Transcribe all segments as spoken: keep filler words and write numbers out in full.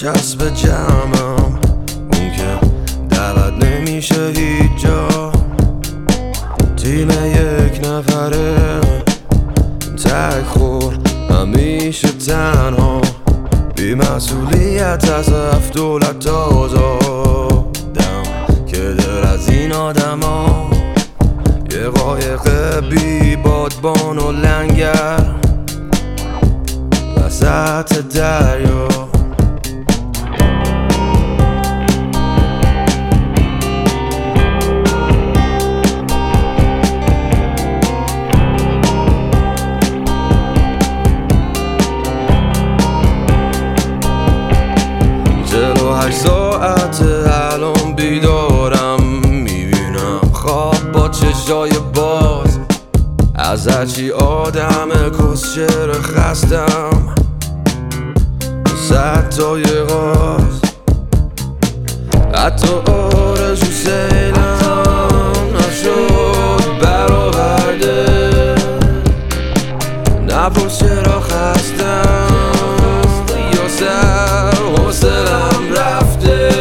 چسب جمعم، اون که دعوت نمیشه هیچ جا. تیم یک نفره تک خور، همیشه تنها، بی مسئولیت از هفت دولت آزادم. که دل از این آدم ها یه قایق بی بادبان و لنگر وسط دریا. چهل و هشت ساعت الان بیدارم، میبینم خواب با چشای باز از هرچی آدم کسچر خستم. صد تا یه غاز حتی آرزو سیلم نشد برآورده. نپرس چرا خستم یا سر حوصله‌ام رفته.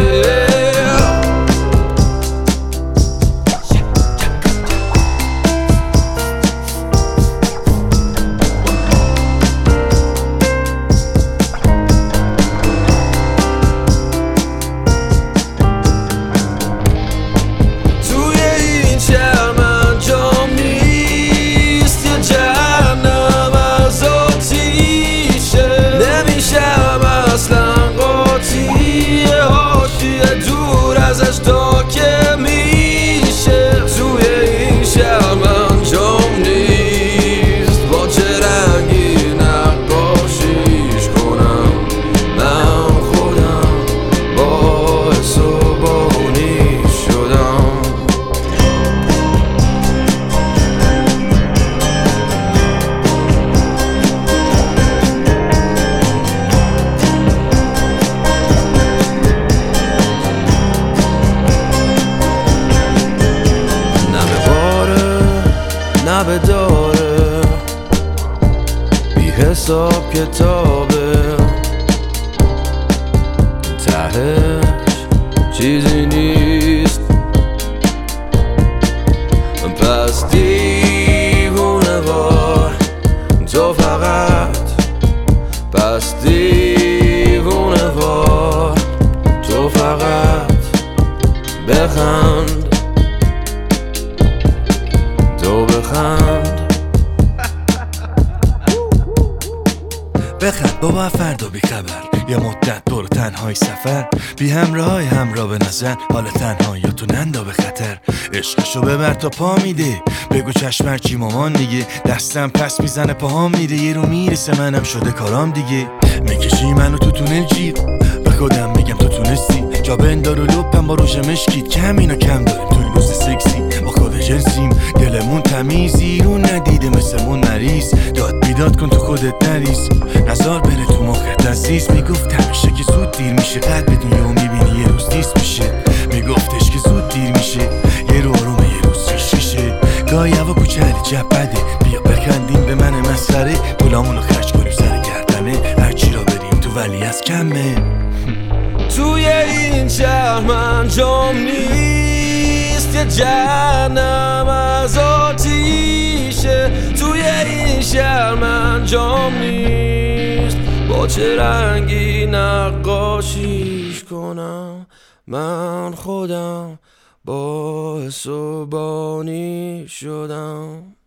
ازش تا که میشه توی این شهر من جام نیست. با چه رنگی نقاشیش کنم من خودم، باعث و بانی شدم. نبه داره بی حساب کتابه، تهش چیزی نیست. پس دیوونه وار تو فقط، پس دیوونه وار تو فقط بخند، تو بخند بخند بابا فردا بی خبر، یه مدت برو تنهای سفر، بی همراه همراه به نظر، حال تنهایی تو نندا به خطر. عشقشو ببر تا پا میده، بگو چشم چی مامان دیگه، دستم پس میزنه پاهام میره، یه رو میرسه منم شده کارام دیگه. میکشی منو تو تونل جیغ، به خودم میگم تو تونستی، جا بندار و لپم با روش مشکید، که همینا کم داریم توی روز سکسی. با خود جنسیم دلمون تمیزی رو ندیده مثلمون مریض، داد بیداد کن تو خودت نریز، نزار بره تو مخت عزیز. میگفت همیشه که زود دیر میشه، قد بدون یهو میبینی یه روز نیست میشه. میگفتش که زود دیر میشه، یه رو آرومه یه روز ریش میشه. گاهی هوا کوچلی جب بده، بیا بخندیم به من مسخره، پولامونو خرج کنیم سر گردنه، هرچی را بریم تو ولی از کمه. توی این شهر من جام نیست، یه جهنم از آتیشه. توی این شهر من جام نیست، با چه رنگی نقاشیش کنم من خودم، باعث و بانی شدم.